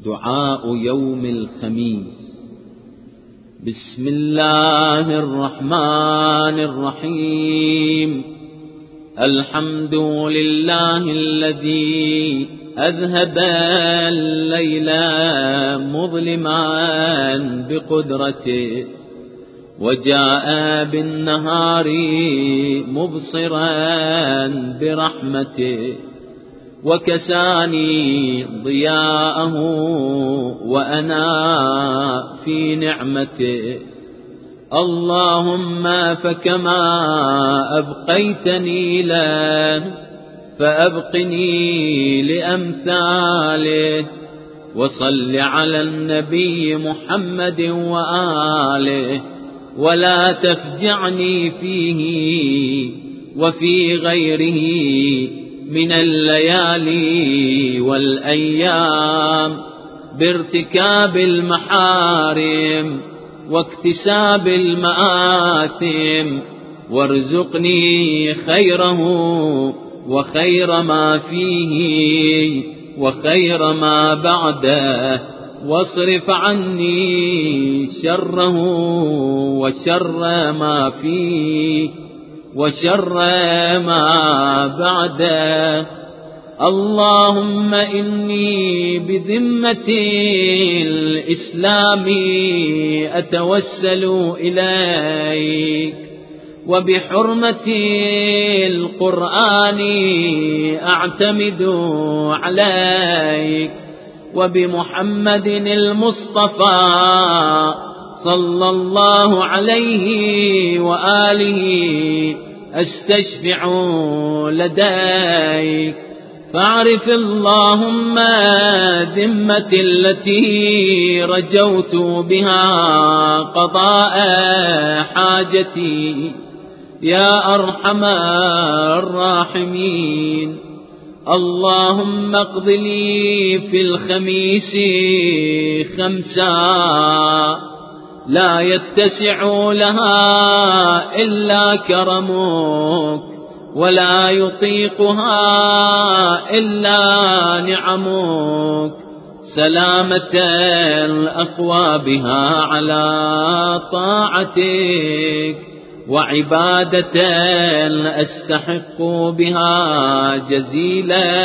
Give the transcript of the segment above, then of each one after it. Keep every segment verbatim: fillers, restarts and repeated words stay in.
دعاء يوم الخميس. بسم الله الرحمن الرحيم. الحمد لله الذي أذهب الليل مظلما بقدرته، وجاء بالنهار مبصرا برحمته، وكساني ضياءه وأنا في نعمته. اللهم فكما أبقيتني له فأبقني لأمثاله. وصل على النبي محمد وآله، ولا تفجعني فيه وفي غيره من الليالي والأيام بارتكاب المحارم واكتساب المآثم، وارزقني خيره وخير ما فيه وخير ما بعده، واصرف عني شره وشر ما فيه وشر ما بعده. اللهم إني بذمة الإسلام أتوسل إليك، وبحرمة القرآن أعتمد عليك، وبمحمد المصطفى صلى الله عليه وآله أستشفع لديك. فاعرف اللهم ذمة التي رجوت بها قضاء حاجتي يا أرحم الراحمين. اللهم اقض لي في الخميس خمسا لا يتسع لها إلا كرمك، ولا يطيقها إلا نعمك، سلامة الأقوى بها على طاعتك، وعبادة أستحق بها جزيل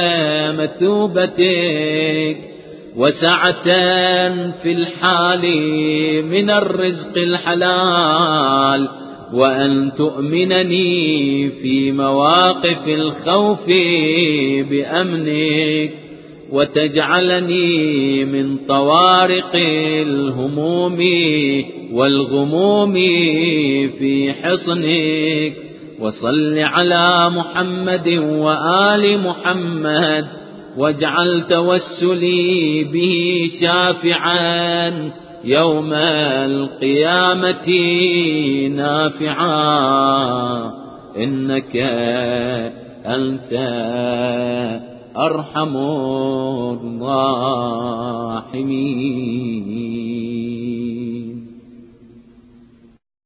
مثوبتك، وسعة في الحال من الرزق الحلال، وأن تؤمنني في مواقف الخوف بأمنك، وتجعلني من طوارق الهموم والغموم في حصنك. وصل على محمد وآل محمد، واجعل توسلي به شافعا يوم القيامة نافعا، إنك أنت أرحم الراحمين.